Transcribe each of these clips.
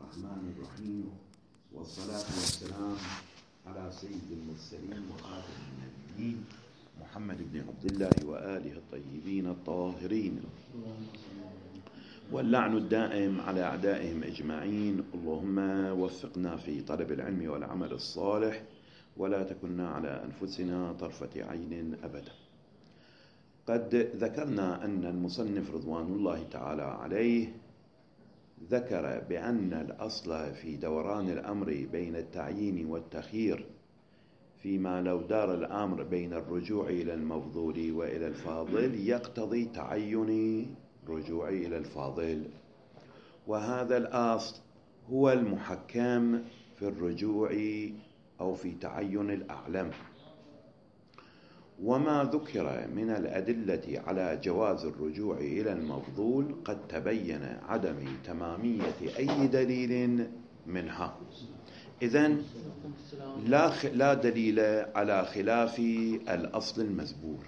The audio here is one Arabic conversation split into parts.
الرحمن الرحيم، والصلاة والسلام على سيد المرسلين وخاتم النبيين محمد بن عبد الله وآله الطيبين الطاهرين، واللعن الدائم على أعدائهم أجمعين. اللهم وفقنا في طلب العلم والعمل الصالح، ولا تكلنا على أنفسنا طرفة عين أبدا. قد ذكرنا أن المصنف رضوان الله تعالى عليه ذكر بأن الأصل في دوران الأمر بين التعيين والتخيير فيما لو دار الأمر بين الرجوع إلى المفضول وإلى الفاضل يقتضي تعين الرجوع إلى الفاضل، وهذا الأصل هو المحكم في الرجوع أو في تعين الأعلم. وما ذكر من الأدلة على جواز الرجوع إلى المفضول قد تبين عدم تمامية أي دليل منها. إذن لا دليل على خلاف الأصل المذكور.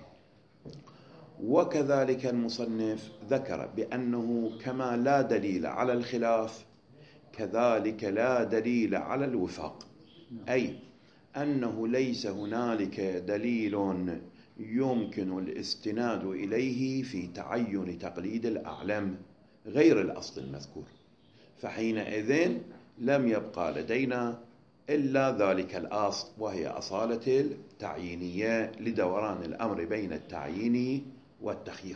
وكذلك المصنف ذكر بأنه كما لا دليل على الخلاف كذلك لا دليل على الوفاق، أي أنه ليس هنالك دليل يمكن الاستناد إليه في تعين تقليد الأعلم غير الأصل المذكور، فحينئذ لم يبقى لدينا إلا ذلك الأصل، وهي أصالة التعيينية لدوران الأمر بين التعيين والتخيير.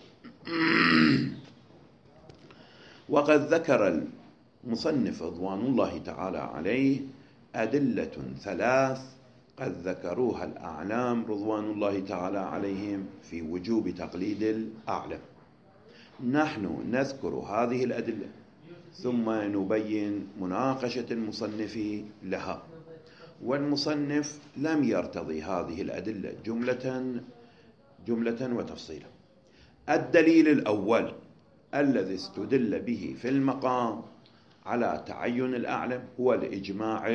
وقد ذكر المصنف رضوان الله تعالى عليه أدلة ثلاث قد ذكروها الأعلام رضوان الله تعالى عليهم في وجوب تقليد الأعلم. نحن نذكر هذه الأدلة ثم نبين مناقشة المصنف لها، والمصنف لم يرتضي هذه الأدلة جملة وتفصيلا. الدليل الأول الذي استدل به في المقام على تعين الأعلم هو الإجماع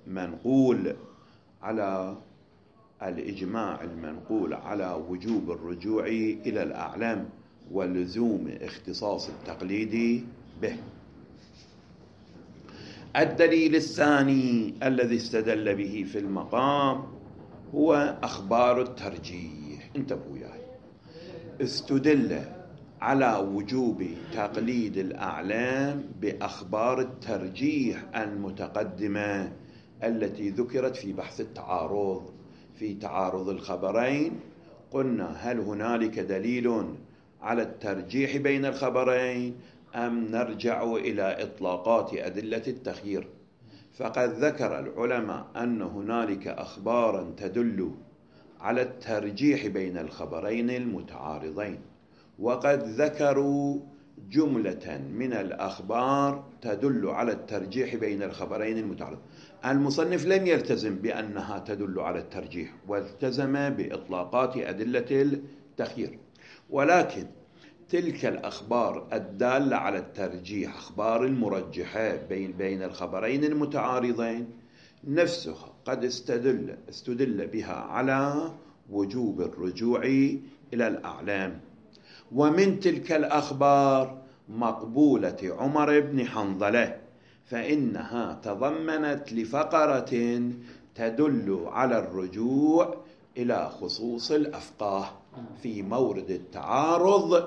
المنقول على وجوب الرجوع إلى الأعلم ولزوم اختصاص التقليد به. الدليل الثاني الذي استدل به في المقام هو أخبار الترجيح. انتبهوا ياي، استدل على وجوب تقليد الأعلام بأخبار الترجيح المتقدمة التي ذكرت في بحث التعارض. في تعارض الخبرين قلنا هل هنالك دليل على الترجيح بين الخبرين أم نرجع إلى إطلاقات أدلة التخيير؟ فقد ذكر العلماء أن هنالك أخبارا تدل على الترجيح بين الخبرين المتعارضين، وقد ذكروا جملة من الأخبار تدل على الترجيح بين الخبرين المتعارضين. المصنف لم يلتزم بأنها تدل على الترجيح، والتزم بإطلاقات أدلة التخيير، ولكن تلك الأخبار الدالة على الترجيح، أخبار المرجحة بين الخبرين المتعارضين نفسها قد استدل بها على وجوب الرجوع إلى الأعلام. ومن تلك الأخبار مقبولة عمر بن حنظلة، فإنها تضمنت لفقرة تدل على الرجوع إلى خصوص الأفقاه في مورد التعارض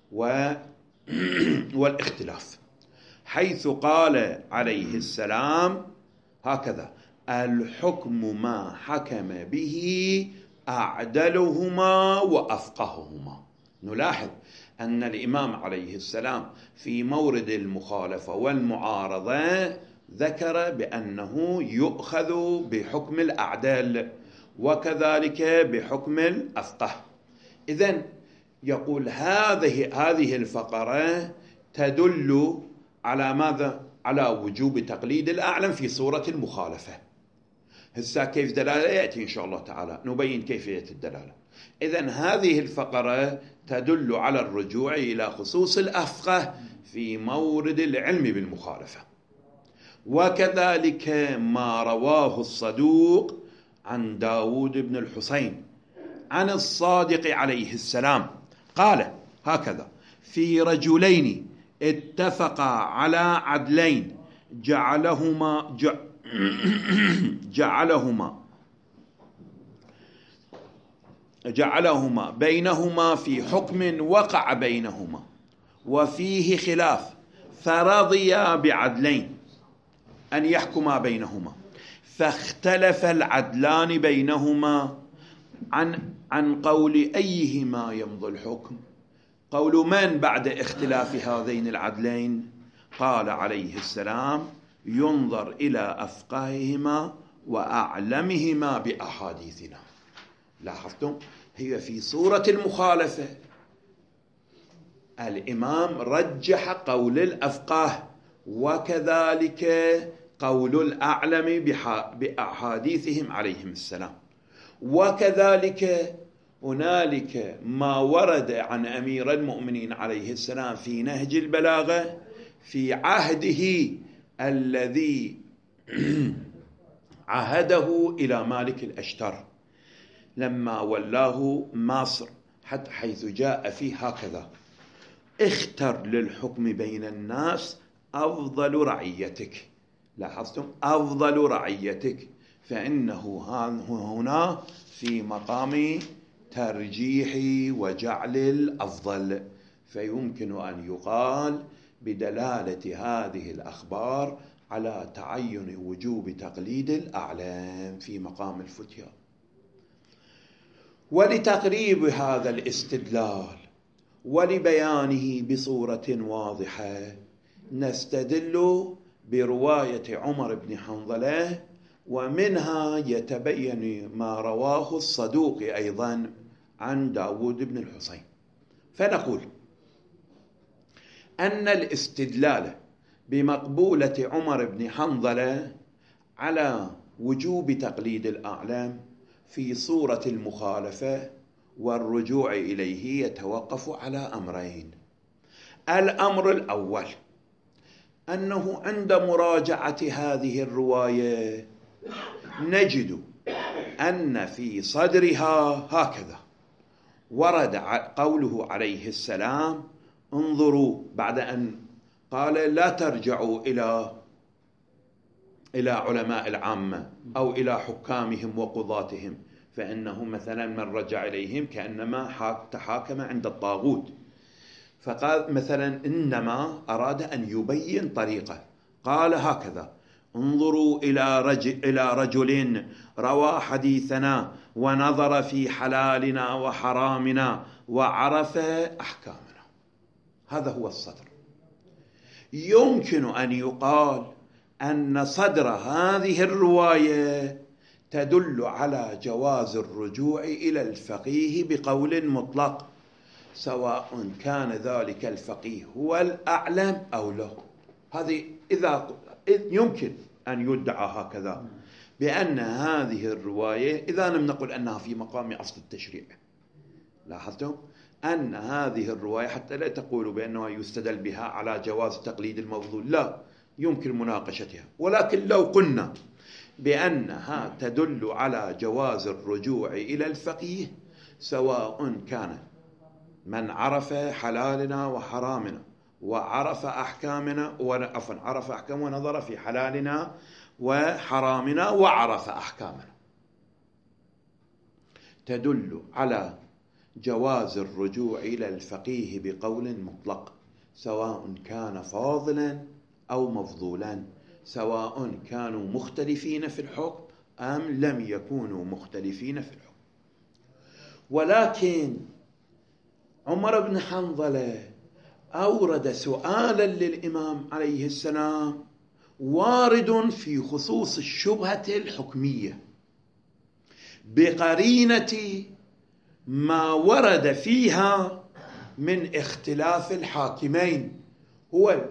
والاختلاف، حيث قال عليه السلام هكذا: الحكم ما حكم به أعدلهما وأفقههما. نلاحظ أن الإمام عليه السلام في مورد المخالفة والمعارضة ذكر بأنه يؤخذ بحكم الأعدال وكذلك بحكم الأفقه. إذن يقول هذه الفقرة تدل على ماذا؟ على وجوب تقليد الأعلم في صورة المخالفة. هسه كيف دلالة يأتي إن شاء الله تعالى نبين كيفية الدلالة. إذن هذه الفقرة تدل على الرجوع إلى خصوص الأفقه في مورد العلم بالمخالفة. وكذلك ما رواه الصدوق عن داود بن الحسين عن الصادق عليه السلام قال هكذا: في رجلين اتفقا على عدلين جعلهما بينهما في حكم وقع بينهما وفيه خلاف، فرضيا بعدلين أن يحكما بينهما، فاختلف العدلان بينهما عن قول أيهما يمضي الحكم. قول من بعد اختلاف هذين العدلين؟ قال عليه السلام: ينظر إلى أفقههما وأعلمهما بأحاديثنا. لاحظتم؟ هي في صورة المخالفة الإمام رجح قول الأفقه، وكذلك قول الأعلم بأحاديثهم عليهم السلام، وكذلك هنالك ما ورد عن أمير المؤمنين عليه السلام في نهج البلاغة في عهده الذي عهده إلى مالك الأشتر لما ولاه مصر، حتى حيث جاء فيه هكذا: اختر للحكم بين الناس أفضل رعيتك. لاحظتم؟ أفضل رعيتك، فإنه هنا في مقام ترجيح وجعل الأفضل، فيمكن أن يقال بدلالة هذه الأخبار على تعين وجوب تقليد الأعلام في مقام الفتيا. ولتقريب هذا الاستدلال ولبيانه بصورة واضحة نستدل برواية عمر بن حنظلة، ومنها يتبين ما رواه الصدوق أيضا عن داود بن الحسين. فنقول أن الاستدلال بمقبولة عمر بن حنظلة على وجوب تقليد الأعلام في صورة المخالفة والرجوع إليه يتوقف على أمرين. الأمر الأول أنه عند مراجعة هذه الرواية نجد أن في صدرها هكذا ورد قوله عليه السلام: انظروا، بعد أن قال لا ترجعوا إلى علماء العامة أو إلى حكامهم وقضاتهم، فإنه مثلا من رجع إليهم كأنما تحاكم عند الطاغوت. فقال مثلا إنما أراد أن يبين طريقة، قال هكذا: انظروا إلى رجل روى حديثنا ونظر في حلالنا وحرامنا وعرف أحكامنا. هذا هو الصدر. يمكن أن يقال أن صدر هذه الرواية تدل على جواز الرجوع إلى الفقيه بقول مطلق، سواء كان ذلك الفقيه هو الأعلم أو له. هذه إذا يمكن أن يدعى هكذا بأن هذه الرواية، إذا لم نقل أنها في مقام أصل التشريع. لاحظتم أن هذه الرواية حتى لا تقولوا بأنها يستدل بها على جواز تقليد المفضول، لا، يمكن مناقشتها. ولكن لو قلنا بأنها تدل على جواز الرجوع إلى الفقيه، سواء كان من عرف حلالنا وحرامنا وعرف أحكامنا عرف أحكام ونظر في حلالنا وحرامنا وعرف أحكامنا، تدل على جواز الرجوع إلى الفقيه بقول مطلق، سواء كان فاضلا أو مفضولا، سواء كانوا مختلفين في الحكم أم لم يكونوا مختلفين في الحكم. ولكن عمر بن حنظلة أورد سؤالا للإمام عليه السلام وارد في خصوص الشبهة الحكمية بقرينة ما ورد فيها من اختلاف الحاكمين. هو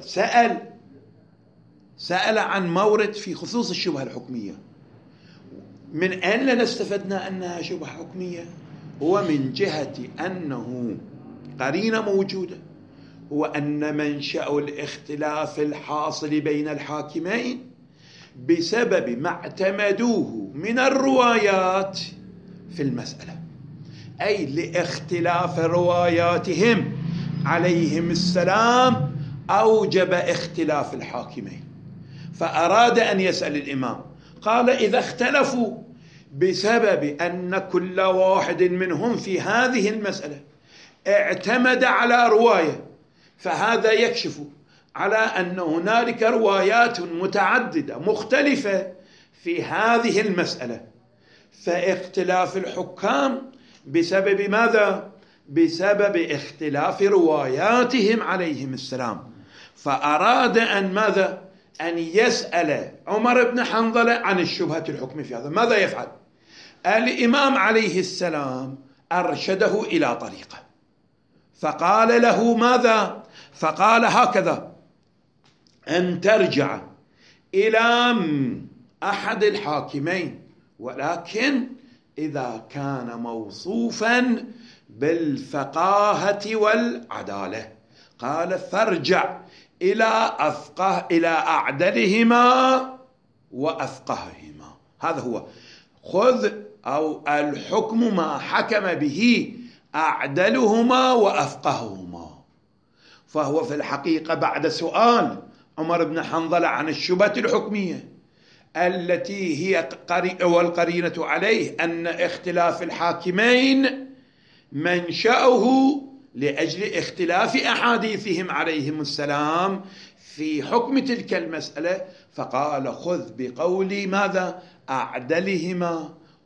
سأل عن مورد في خصوص الشبهة الحكمية. من أين لنا استفدنا أنها شبهة حكمية؟ هو من جهة أنه قرينة موجودة، هو أن منشأ الاختلاف الحاصل بين الحاكمين بسبب ما اعتمدوه من الروايات في المسألة، أي لاختلاف رواياتهم عليهم السلام أوجب اختلاف الحاكمين. فأراد أن يسأل الإمام، قال إذا اختلفوا بسبب أن كل واحد منهم في هذه المسألة اعتمد على رواية، فهذا يكشف على أن هنالك روايات متعددة مختلفة في هذه المسألة، فاختلاف الحكام بسبب ماذا؟ بسبب اختلاف رواياتهم عليهم السلام. فأراد أن ماذا؟ أن يسأل عمر بن حنظلة عن الشبهة الحكم في هذا. ماذا يفعل؟ الإمام عليه السلام أرشده إلى طريقة، فقال له ماذا؟ فقال هكذا: أن ترجع إلى أحد الحاكمين، ولكن إذا كان موصوفا بالفقاهة والعدالة. قال: فارجع إلى أعدلهما وأفقههما. هذا هو، خذ أو الحكم ما حكم به أعدلهما وأفقههما. فهو في الحقيقة بعد سؤال عمر بن حنظلة عن الشبهة الحكمية التي هي والقرينة عليه أن اختلاف الحاكمين منشأه لأجل اختلاف أحاديثهم عليهم السلام في حكم تلك المسألة، فقال: خذ بقول ماذا؟ أعدلهما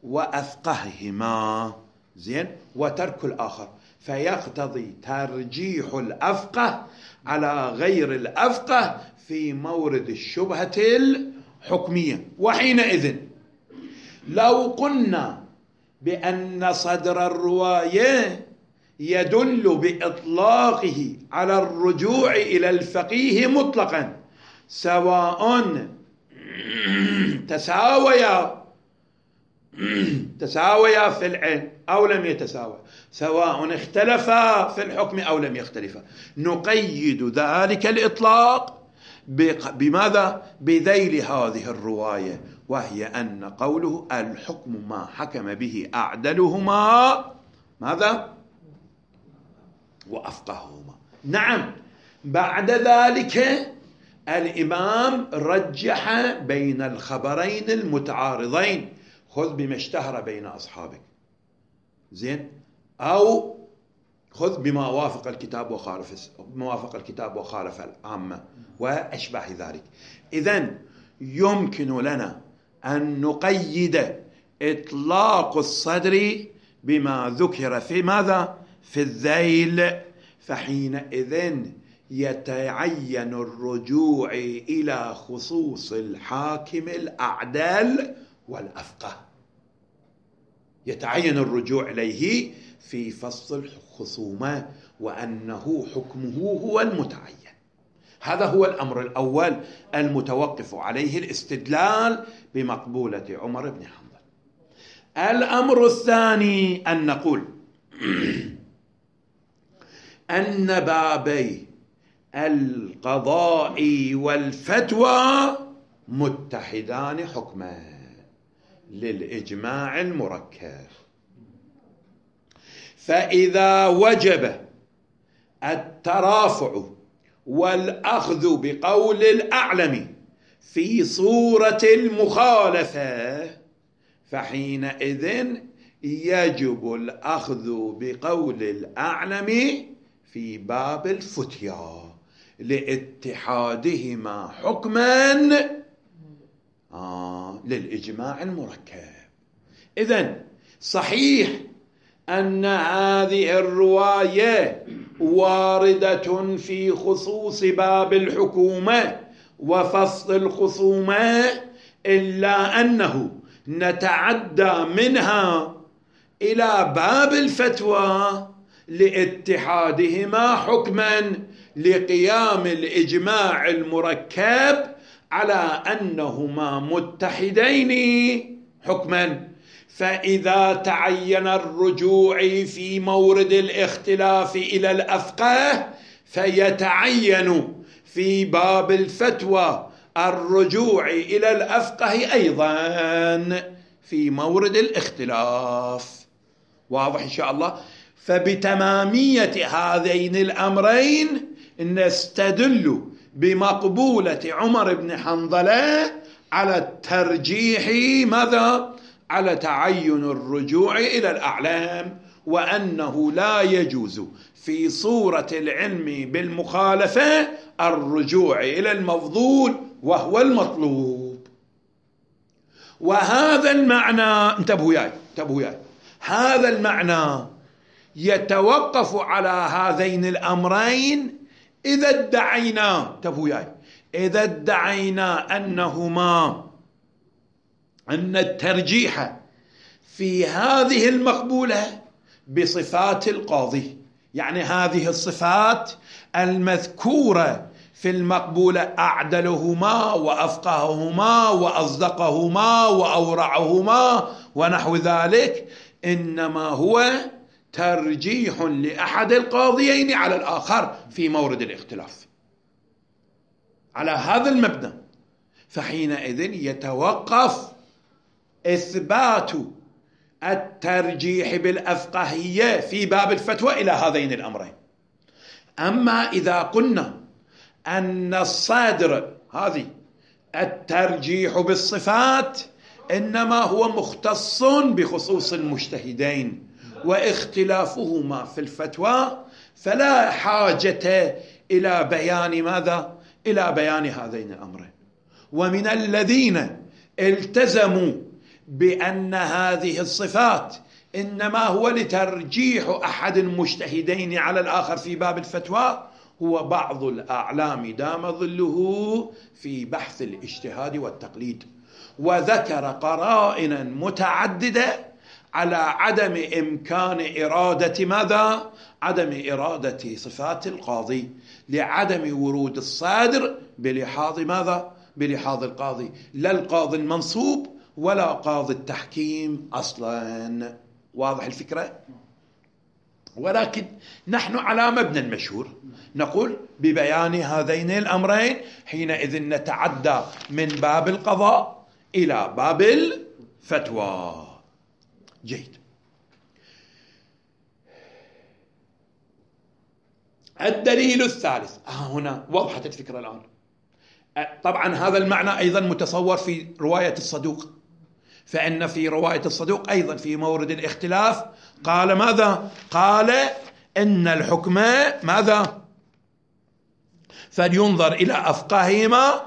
وأفقههما. زين، وترك الآخر، فيقتضي ترجيح الأفقه على غير الأفقه في مورد الشبهة الحكمية. وحينئذ لو قلنا بأن صدر الرواية يدل بإطلاقه على الرجوع إلى الفقيه مطلقا، سواء تساويا في العلم أو لم يتساوى، سواء اختلفا في الحكم أو لم يختلفا، نقيد ذلك الإطلاق بماذا؟ بذيل هذه الرواية، وهي أن قوله: الحكم ما حكم به أعدلهما ماذا؟ وأفقههما. نعم، بعد ذلك الإمام رجح بين الخبرين المتعارضين: خذ بما اشتهر بين أصحابك، زين، أو خذ بما وافق الكتاب وخالف العامة وأشبه ذلك. إذن يمكن لنا أن نقيد إطلاق الصدر بما ذكر في ماذا؟ في الذيل، فحينئذ يتعين الرجوع إلى خصوص الحاكم الأعدل والأفقه، يتعين الرجوع إليه في فصل الخصومة، وأنه حكمه هو المتعين. هذا هو الأمر الأول المتوقف عليه الاستدلال بمقبولة عمر بن حنظلة. الأمر الثاني أن نقول أن بابي القضاء والفتوى متحدان حكما للإجماع المركب، فإذا وجب الترافع والأخذ بقول الأعلم في صورة المخالفة، فحينئذ يجب الأخذ بقول الأعلم في باب الفتيا لاتحادهما حكما للإجماع المركب. إذن صحيح أن هذه الرواية واردة في خصوص باب الحكومة وفصل الخصومة، إلا أنه نتعدى منها إلى باب الفتوى لاتحادهما حكما لقيام الإجماع المركب على أنهما متحدين حكما. فإذا تعين الرجوع في مورد الاختلاف إلى الأفقه، فيتعين في باب الفتوى الرجوع إلى الأفقه أيضا في مورد الاختلاف. واضح إن شاء الله؟ فبتمامية هذين الأمرين نستدل بمقبولة عمر بن حنظلة على الترجيح ماذا؟ على تعين الرجوع إلى الأعلام، وأنه لا يجوز في صورة العلم بالمخالفة الرجوع إلى المفضول وهو المطلوب. وهذا المعنى، انتبهوا ياي، هذا المعنى يتوقف على هذين الأمرين إذا ادعينا، انتبهوا ياي، إذا ادعينا أن الترجيح في هذه المقبولة بصفات القاضي، يعني هذه الصفات المذكورة في المقبولة أعدلهما وأفقههما وأصدقهما وأورعهما ونحو ذلك، إنما هو ترجيح لأحد القاضيين على الآخر في مورد الاختلاف على هذا المبنى. فحينئذ يتوقف إثبات الترجيح بالأفقهية في باب الفتوى إلى هذين الأمرين. أما إذا قلنا أن الصادر هذه الترجيح بالصفات إنما هو مختص بخصوص المجتهدين واختلافهما في الفتوى، فلا حاجة إلى بيان ماذا؟ إلى بيان هذين الأمرين. ومن الذين التزموا بأن هذه الصفات إنما هو لترجيح أحد المجتهدين على الآخر في باب الفتوى هو بعض الأعلام دام ظله في بحث الاجتهاد والتقليد، وذكر قرائنا متعددة على عدم إمكان إرادة ماذا؟ عدم إرادة صفات القاضي لعدم ورود الصادر بلحاظ ماذا؟ بلحاظ القاضي، لا القاضي المنصوب ولا قاضي التحكيم أصلا. واضح الفكرة؟ ولكن نحن على مبنى المشهور نقول ببيان هذين الأمرين حينئذ نتعدى من باب القضاء إلى باب الفتوى. جيد. الدليل الثالث، هنا وضحت الفكرة الآن. طبعا هذا المعنى أيضا متصور في رواية الصدوق، فإن في رواية الصدوق أيضا في مورد الاختلاف قال ماذا؟ قال إن الحكم ماذا؟ فلينظر إلى أفقههما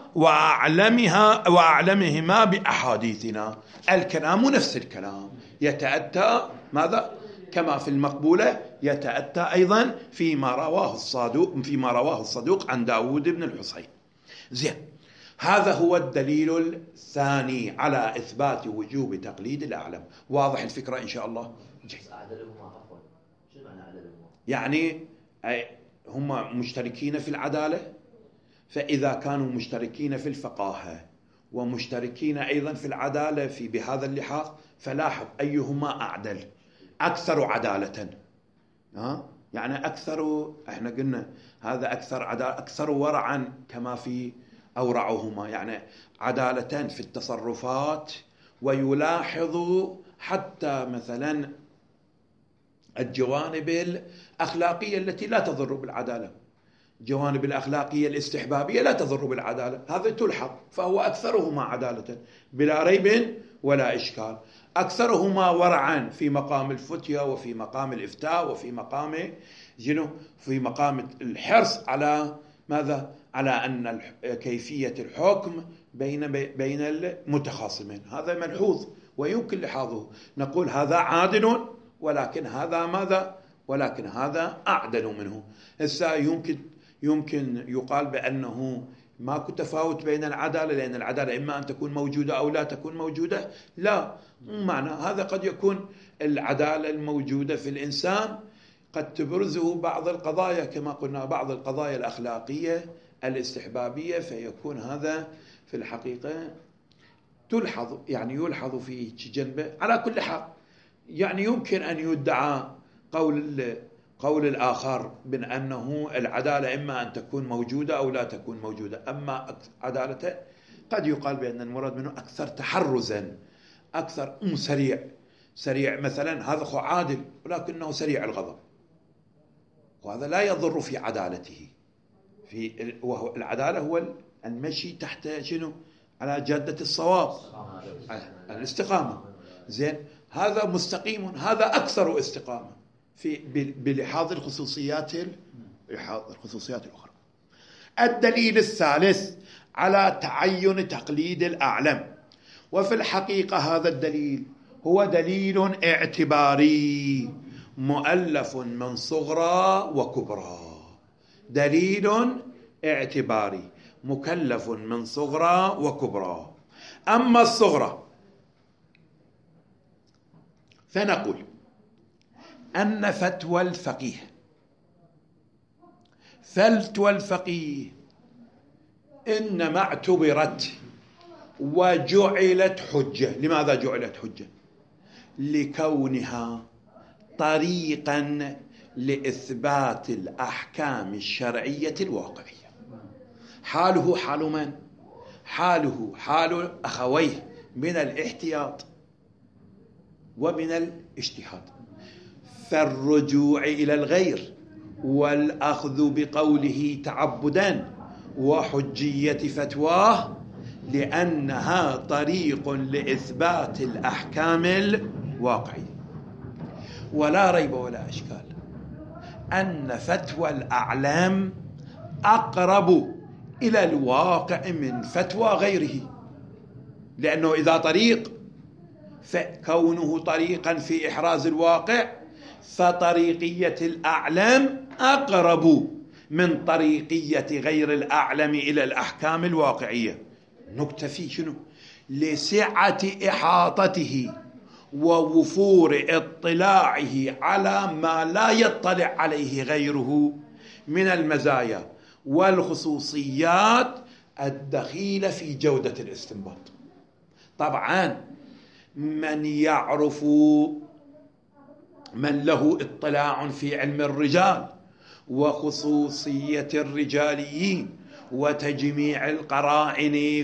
وأعلمهما بأحاديثنا. الكلام نفس الكلام يتأتى ماذا؟ كما في المقبولة يتأتى أيضا فيما رواه الصدوق عن داود بن الحصين. زين، هذا هو الدليل الثاني على إثبات وجوب تقليد الأعلم. واضح الفكرة إن شاء الله؟ يعني هم مشتركين في العدالة، فإذا كانوا مشتركين في الفقاهة ومشتركين أيضا في العدالة بهذا اللحاظ، فلاحظ أيهما أعدل أكثر عدالة. يعني أكثر، احنا قلنا هذا أكثر عدالة، أكثر ورعا كما في أورعهما، يعني عدالة في التصرفات، ويلاحظ حتى مثلا الجوانب الأخلاقية التي لا تضر بالعدالة، الجوانب الأخلاقية الاستحبابية لا تضر بالعدالة، هذا تلحظ، فهو أكثرهما عدالة بلا ريب ولا إشكال، أكثرهما ورعا في مقام الفتية وفي مقام الإفتاء وفي مقام في مقام الحرص على ماذا؟ على أن كيفية الحكم بين المتخاصمين، هذا ملحوظ ويمكن لحاظه. نقول هذا عادل ولكن هذا ماذا؟ ولكن هذا أعدل منه. هسه يمكن يقال بأنه ماكو تفاوت بين العدالة، لأن العدالة إما أن تكون موجودة أو لا تكون موجودة. لا، معنى هذا قد يكون العدالة الموجودة في الإنسان قد تبرزه بعض القضايا كما قلنا، بعض القضايا الأخلاقية الاستحبابية، فيكون هذا في الحقيقة تلحظ، يعني يلحظ في جنبه. على كل حال يعني يمكن أن يدعى قول الآخر بأنه العدالة إما أن تكون موجودة أو لا تكون موجودة، أما عدالة قد يقال بأن المراد منه أكثر تحرزا، أكثر سريع مثلا، هذا هو عادل ولكنه سريع الغضب، وهذا لا يضر في عدالته، وهو العدالة هو المشي تحت شنو؟ على جادة الصواب، الاستقامة. زين، هذا مستقيم، هذا أكثر استقامة بلحاظ الخصوصيات الأخرى. الدليل الثالث على تعين تقليد الأعلم، وفي الحقيقة هذا الدليل هو دليل اعتباري مؤلف من صغرى وكبرى. دليل اعتباري مكلف من صغرى وكبرى. أما الصغرى فنقول أن فتوى الفقيه إنما اعتبرت وجعلت حجة. لماذا جعلت حجة؟ لكونها طريقا لإثبات الأحكام الشرعية الواقعية. حاله حال من؟ حاله حال أخويه من الاحتياط ومن الاجتهاد. فالرجوع إلى الغير والأخذ بقوله تعبدا وحجية فتواه لأنها طريق لإثبات الأحكام الواقعية. ولا ريب ولا إشكال أن فتوى الأعلام أقرب إلى الواقع من فتوى غيره، لأنه إذا طريق فكونه طريقا في إحراز الواقع فطريقية الأعلام أقرب من طريقية غير الأعلم إلى الأحكام الواقعية. نكتفي شنو؟ لسعة إحاطته ووفور اطلاعه على ما لا يطلع عليه غيره من المزايا والخصوصيات الدخيلة في جودة الاستنباط. طبعا من يعرف، من له اطلاع في علم الرجال وخصوصية الرجاليين وتجميع القرائن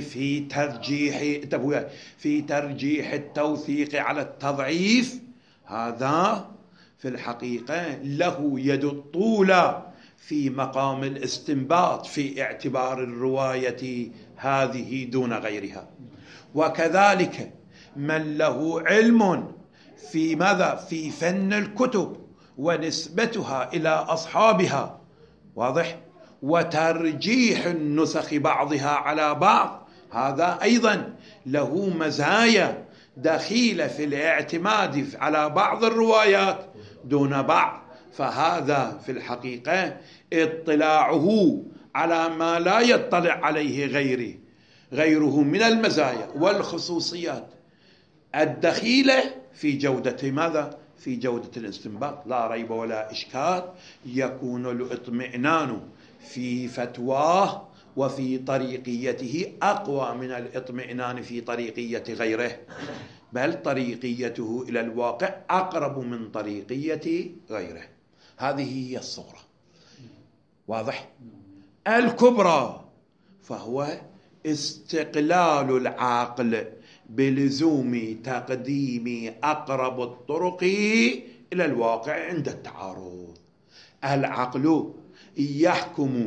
في ترجيح التوثيق على التضعيف، هذا في الحقيقة له يد الطولة في مقام الاستنباط في اعتبار الرواية هذه دون غيرها. وكذلك من له علم في ماذا؟ في فن الكتب ونسبتها إلى أصحابها، واضح؟ وترجيح النسخ بعضها على بعض، هذا أيضا له مزايا دخيلة في الاعتماد على بعض الروايات دون بعض. فهذا في الحقيقة اطلاعه على ما لا يطلع عليه غيره من المزايا والخصوصيات الدخيلة في جودة ماذا؟ في جودة الاستنباط. لا ريب ولا إشكال يكون الاطمئنان في فتواه وفي طريقيته أقوى من الاطمئنان في طريقية غيره، بل طريقيته إلى الواقع أقرب من طريقية غيره. هذه هي الصغرى، واضح؟ الكبرى فهو استقلال العقل بلزوم تقديم أقرب الطرق إلى الواقع عند التعارض. العقل يحكم،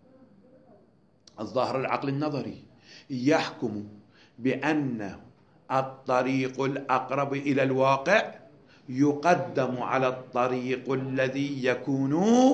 الظاهر العقل النظري يحكم بأن الطريق الأقرب إلى الواقع يقدم على الطريق الذي يكون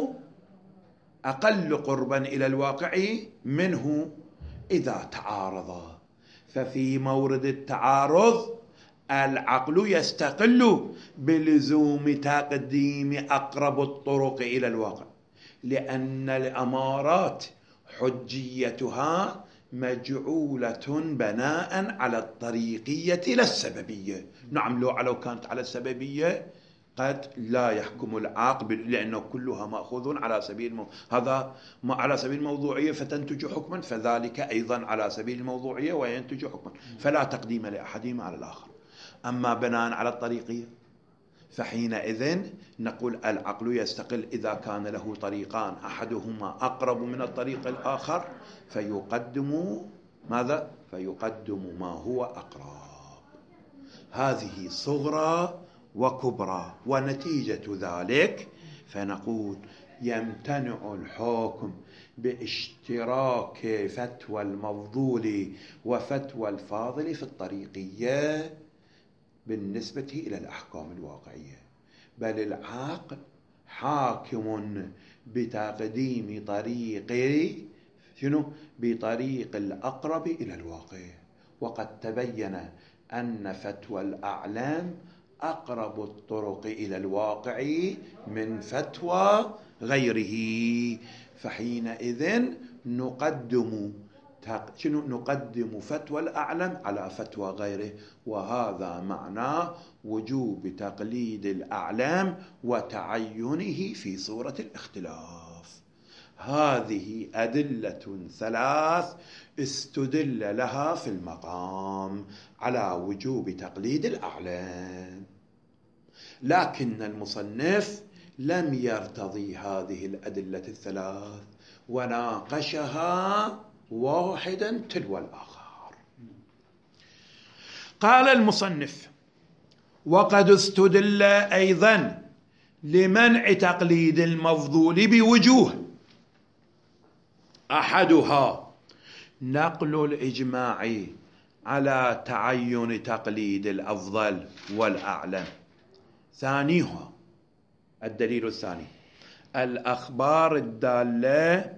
أقل قربا إلى الواقع منه إذا تعارضا. ففي مورد التعارض العقل يستقل بلزوم تقديم أقرب الطرق إلى الواقع، لأن الأمارات حجيتها مجعولة بناء على الطريقية لا السببية. نعم، لو كانت على السببية قد لا يحكم العاقل، لأنه كلها مأخوذ على سبيل هذا على سبيل الموضوعية فتنتج حكما، فذلك أيضا على سبيل الموضوعية وينتج حكما، فلا تقديم لأحدهما على الآخر. أما بناء على الطريقية فحينئذ نقول العقل يستقل إذا كان له طريقان أحدهما أقرب من الطريق الآخر فيقدم ماذا؟ فيقدم ما هو أقرب. هذه صغرى وكبرى، ونتيجة ذلك فنقول يمتنع الحكم باشتراك فتوى المفضول وفتوى الفاضل في الطريقية بالنسبة إلى الأحكام الواقعية، بل العقل حاكم بتقديم بطريق الأقرب إلى الواقع. وقد تبين أن فتوى الأعلام أقرب الطرق إلى الواقع من فتوى غيره، فحينئذ نقدم فتوى الأعلم على فتوى غيره، وهذا معناه وجوب تقليد الأعلام وتعينه في صورة الاختلاف. هذه أدلة ثلاث استدل لها في المقام على وجوب تقليد الأعلام، لكن المصنف لم يرتضي هذه الأدلة الثلاث وناقشها واحدا تلو الآخر. قال المصنف: وقد استدل أيضا لمنع تقليد المفضول بوجوه، أحدها نقل الإجماع على تعين تقليد الأفضل والأعلم، ثانيها الدليل الثاني الأخبار الدالة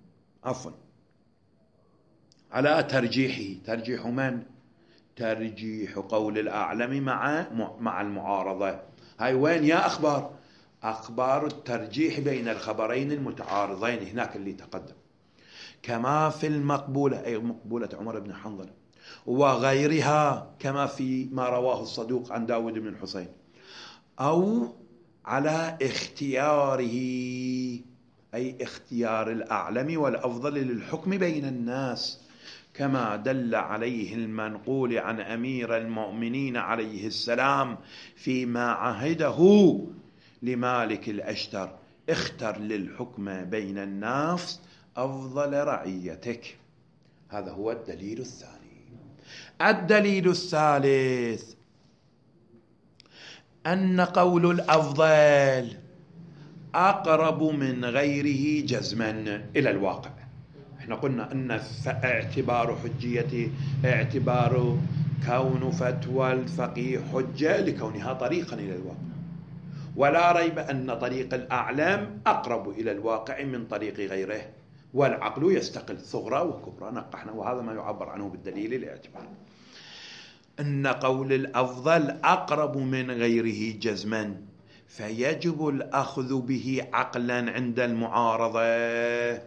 على ترجيح من؟ ترجيح قول الأعلم مع المعارضة. هاي وين يا أخبار الترجيح بين الخبرين المتعارضين هناك اللي تقدم، كما في المقبولة أي مقبولة عمر بن حنظلة وغيرها، كما في ما رواه الصدوق عن داود بن الحسين، أو على اختياره أي اختيار الأعلم والأفضل للحكم بين الناس، كما دل عليه المنقول عن أمير المؤمنين عليه السلام فيما عهده لمالك الأشتر: اختر للحكم بين الناس أفضل رعيتك. هذا هو الدليل الثاني. الدليل الثالث أن قول الأفضل أقرب من غيره جزما إلى الواقع. احنا قلنا أن اعتبار كون فتوى الفقيه حجة لكونها طريقا إلى الواقع، ولا ريب أن طريق الأعلام أقرب إلى الواقع من طريق غيره، والعقل يستقل صغرى وكبرى نقحنا، وهذا ما يعبر عنه بالدليل الاعتبار. أن قول الأفضل أقرب من غيره جزما، فيجب الأخذ به عقلا عند المعارضة،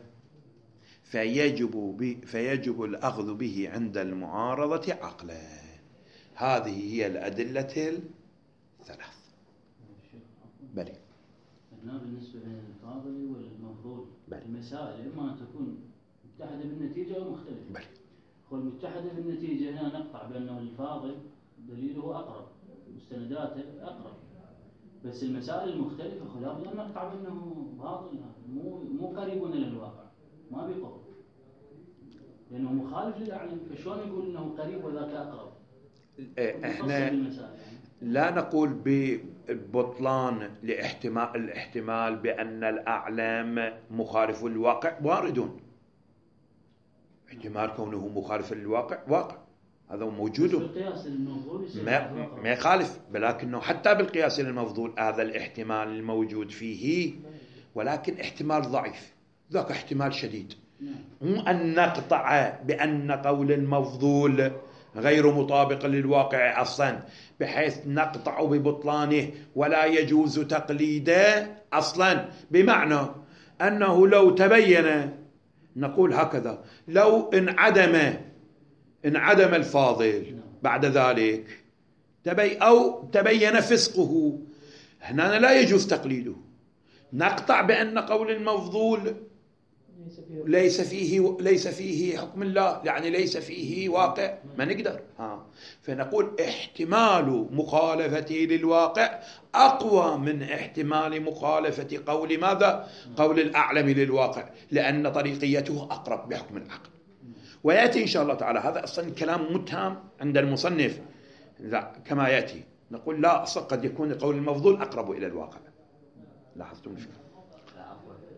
فيجب الأخذ به عند المعارضة عقلا. هذه هي الأدلة الثلاث. بلي. هنا بالنسبة للفاضل والمفضول المسائل إما أن تكون متحدة بالنتيجة أو مختلفة. بلي. والمتحدة بالنتيجة هنا نقطع بأنه الفاضل دليله أقرب، مستنداته أقرب، بس المسائل المختلفة خلاف نقطع بأنه باطل، مو قريب إلى الواقع، ما بيقرب لأنه مخالف للأعلم، فشلون يقول إنه قريب وذاك أقرب؟ إحنا لا نقول ببطلان الاحتمال بأن الأعلام مخالف للواقع، واردون احتمال كونه مخالف للواقع واقع، هذا موجود، ما يخالف، ولكنه حتى بالقياس للمفضول هذا الاحتمال الموجود فيه، ولكن احتمال ضعيف، ذاك احتمال شديد. مو أن نقطع بأن قول المفضول غير مطابق للواقع أصلا بحيث نقطع ببطلانه ولا يجوز تقليده أصلا، بمعنى أنه لو تبين، نقول هكذا، لو انعدم الفاضل بعد ذلك أو تبين فسقه، هنا لا يجوز تقليده، نقطع بأن قول المفضول ليس فيه حكم الله، يعني ليس فيه واقع، ما نقدر. فنقول احتمال مخالفته للواقع أقوى من احتمال مخالفة قول ماذا؟ قول الأعلم للواقع، لأن طريقيته أقرب بحكم العقل. ويأتي إن شاء الله تعالى هذا أصلا كلام متهم عند المصنف، لا كما يأتي نقول لا، أصلا قد يكون قول المفضول أقرب إلى الواقع. لاحظتم الفكرة؟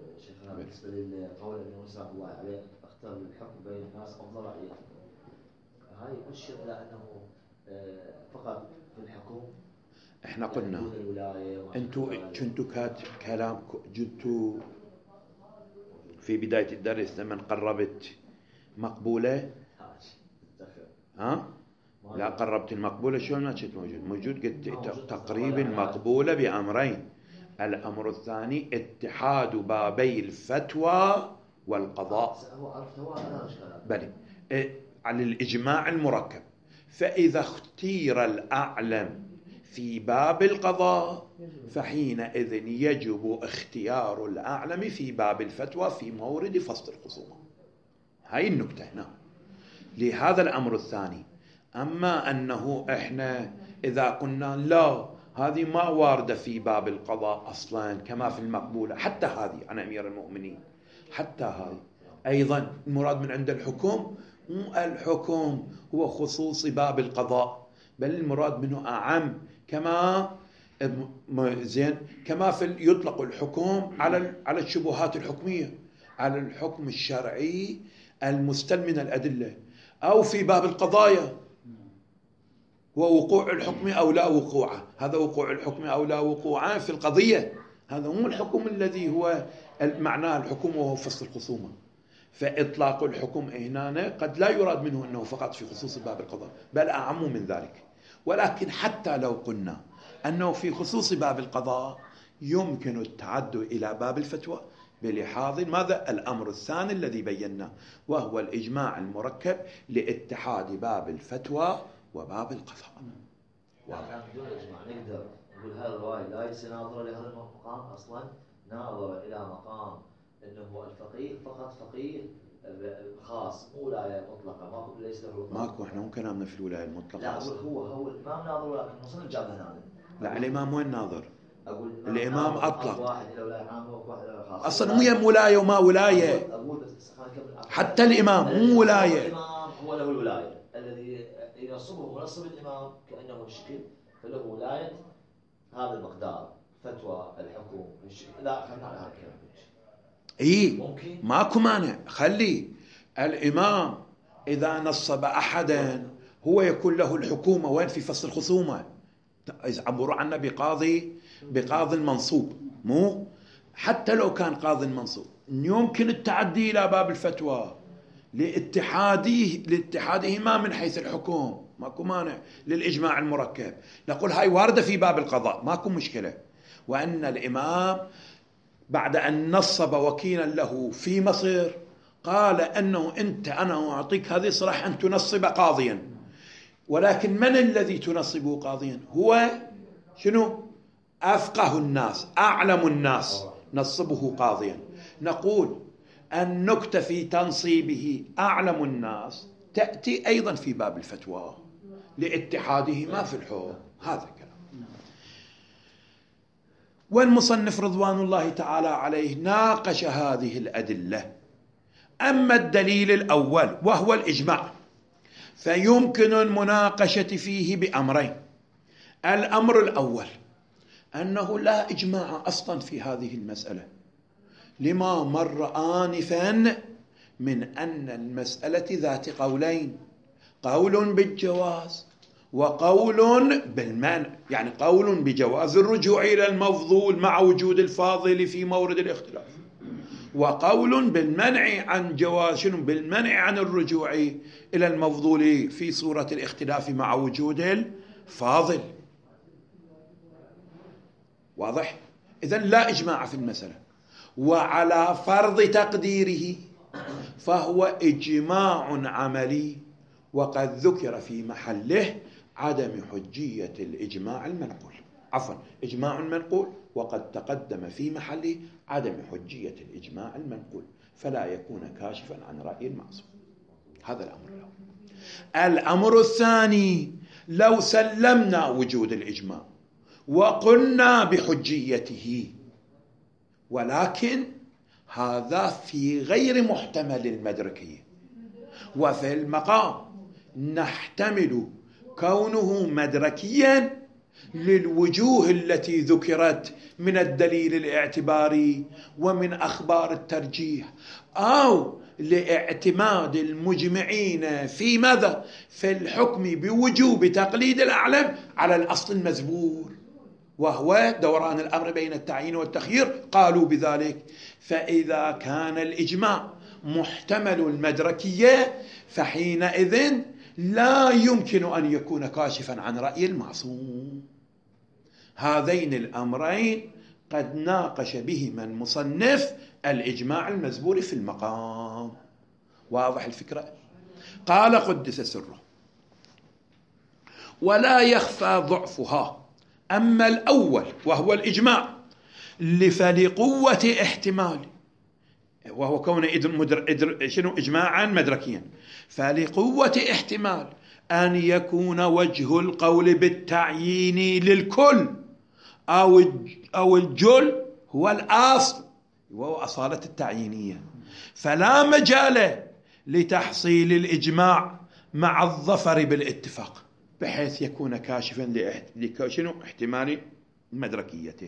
بالنسبة للقول ابن موسى رحمه الله عليه اختار الحكم بين الناس أفضل رعيتهم، هاي يؤشر إلى أنه فقط في الحكم. احنا قلنا انتوا كنتوا كلامكم جنتوا في بداية الدرس لما قربت مقبولة ها؟ لا قربت المقبولة شلون ما كنت موجود قلت تقريب المقبولة بأمرين. الأمر الثاني اتحاد بابي الفتوى والقضاء. بلي على الإجماع المركب، فإذا اختير الأعلم في باب القضاء فحينئذ يجب اختيار الأعلم في باب الفتوى في مورد فصل الخصومة. هاي النكتة هنا لهذا الأمر الثاني. أما أنه إحنا إذا قلنا لا هذه ما واردة في باب القضاء أصلا كما في المقبولة، حتى هذه عن أمير المؤمنين، حتى هذه أيضا المراد من عند الحكم مو الحكم هو خصوص باب القضاء، بل المراد منه أعم، كما زين كما في يطلق الحكم على الشبهات الحكمية، على الحكم الشرعي المستلم من الأدلة، أو في باب القضايا ووقوع الحكم أو لا وقوعه. هذا وقوع الحكم أو لا وقوعه في القضية، هذا مو الحكم الذي هو معناه الحكم وهو فصل الخصومة. فإطلاق الحكم هنا قد لا يراد منه أنه فقط في خصوص باب القضاء، بل أعم من ذلك. ولكن حتى لو قلنا أنه في خصوص باب القضاء يمكن التعدي إلى باب الفتوى بلحاظ ماذا؟ الأمر الثاني الذي بيناه، وهو الإجماع المركب لاتحاد باب الفتوى وباب القضاء. كان بدون إجماع نقدر نقول هذا الرواية لا يصير ناظرة لهذا المقام أصلا، ناظرة إلى مقام أنه الفقيه فقط فقيه خاص، مو ولاية مطلقة، ماكو ليس له ماكو. احنا مو كلامنا في الولاية المطلقة. لا هو الإمام ناظر، ولكن مصنف جابها هنا. لا الإمام وين ناظر؟ أقول الإمام أطلق واحد إلى ولاية عامة وواحد إلى خاصة. أصلا مو يم ولاية وما ولاية. حتى الإمام مو ولاية. الإمام هو له الولاية الذي ينصبه منصب الإمام كأنه الشكل، فله ولاية هذا المقدار، فتوى الحكم الشكل. لا خلنا على هذا الكلام. ماكو مانع. خلي الإمام إذا نصب أحدا هو يكون له الحكومة وين في فصل الخصومة، يعبروا عنه بقاضي المنصوب، مو حتى لو كان قاضي المنصوب يمكن التعدي إلى باب الفتوى لاتحادهما من حيث الحكم، ماكو مانع للإجماع المركب. نقول هاي واردة في باب القضاء ماكو مشكلة. وأن الإمام بعد أن نصب وكيلا له في مصر قال أنه أنا أعطيك هذه صلاح أن تنصب قاضيا، ولكن من الذي تنصبه قاضيا؟ هو شنو؟ أفقه الناس، أعلم الناس، نصبه قاضيا. نقول النكتة في تنصيبه أعلم الناس تأتي أيضا في باب الفتوى لاتحادهما في الحكم. هذا كلام. والمصنف رضوان الله تعالى عليه ناقش هذه الأدلة. أما الدليل الأول وهو الإجماع فيمكن المناقشة فيه بأمرين. الأمر الأول أنه لا إجماع أصلا في هذه المسألة، لما مر آنفا من أن المسألة ذات قولين، قول بالجواز وقول بالمنع، يعني قول بجواز الرجوع إلى المفضول مع وجود الفاضل في مورد الاختلاف، وقول بالمنع عن جواز بالمنع عن الرجوع إلى المفضول في صورة الاختلاف مع وجود الفاضل. واضح؟ إذن لا إجماع في المسألة. وعلى فرض تقديره فهو إجماع عملي، وقد ذكر في محله عدم حجية الإجماع المنقول، إجماع منقول وقد تقدم في محله عدم حجية الإجماع المنقول، فلا يكون كاشفا عن رأي المعصوم. هذا الأمر الأول. الأمر الثاني، لو سلمنا وجود الإجماع وقلنا بحجيته، ولكن هذا في غير محتمل المدركية، وفي المقام نحتمل كونه مدركيا للوجوه التي ذكرت من الدليل الاعتباري ومن أخبار الترجيح، أو لاعتماد المجمعين في ماذا؟ في الحكم بوجوب تقليد الأعلم على الأصل المذبور وهو دوران الأمر بين التعيين والتخيير، قالوا بذلك. فإذا كان الإجماع محتمل المدركية فحينئذ لا يمكن أن يكون كاشفا عن رأي المعصوم. هذين الأمرين قد ناقش بهما المصنف الإجماع المذبور في المقام. واضح الفكرة؟ قال قدس سره: ولا يخفى ضعفها. أما الأول وهو الإجماع فلقوة احتمال، وهو كون إجماعا مدركيا، فلقوة احتمال أن يكون وجه القول بالتعيين للكل أو الجل هو الأصل وهو أصالة التعيينية، فلا مجال لتحصيل الإجماع مع الظفر بالاتفاق بحيث يكون كاشفا احتمال مدركيته،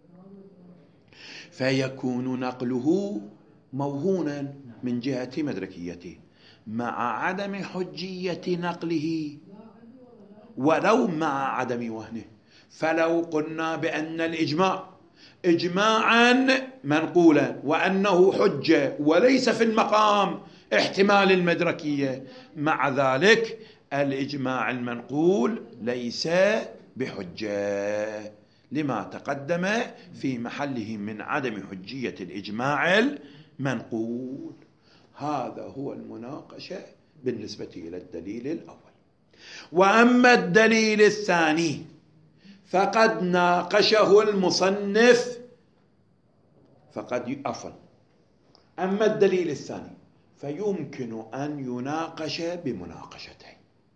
فيكون نقله موهونا من جهة مدركيته مع عدم حجية نقله ولو مع عدم وهنه. فلو قلنا بأن الإجماع إجماعا منقولا وأنه حجة وليس في المقام احتمال المدركية، مع ذلك الإجماع المنقول ليس بحجة لما تقدم في محله من عدم حجية الإجماع المنقول. هذا هو المناقشة بالنسبة إلى الدليل الأول. وأما الدليل الثاني فقد ناقشه المصنف أما الدليل الثاني فيمكن أن يناقش بمناقشتين.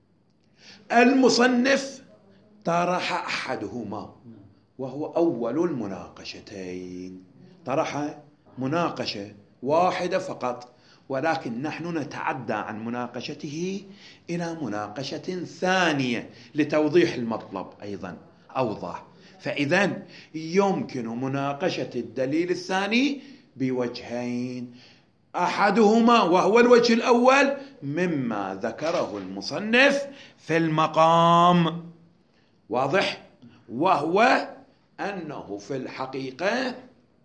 المصنف طرح أحدهما وهو أول المناقشتين، طرح مناقشة واحدة فقط، ولكن نحن نتعدى عن مناقشته إلى مناقشة ثانية لتوضيح المطلب أيضا أوضح. فإذن يمكن مناقشة الدليل الثاني بوجهين، أحدهما وهو الوجه الأول مما ذكره المصنف في المقام، واضح، وهو أنه في الحقيقة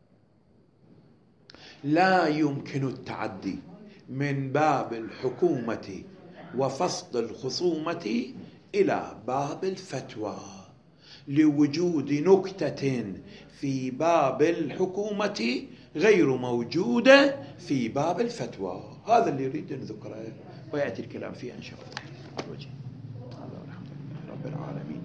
لا يمكن التعدي من باب الحكومة وفصل الخصومة إلى باب الفتوى لوجود نكتة في باب الحكومة غير موجودة في باب الفتوى. هذا اللي يريد أن نذكره ويأتي الكلام فيه إن شاء الله. الوجه هذا الحمد لله رب العالمين.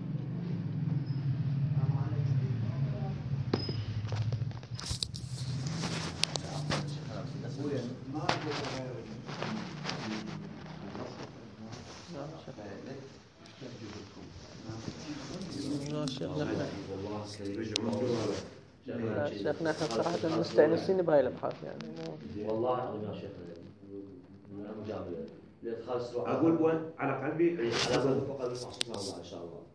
شيخنا احنا صراحة مستأنسين بهاي الأبحاث يعني. والله العظيم يا شيخ المجاملة أقول على قلبي على قلبي فقط المعصوم الله إن شاء الله.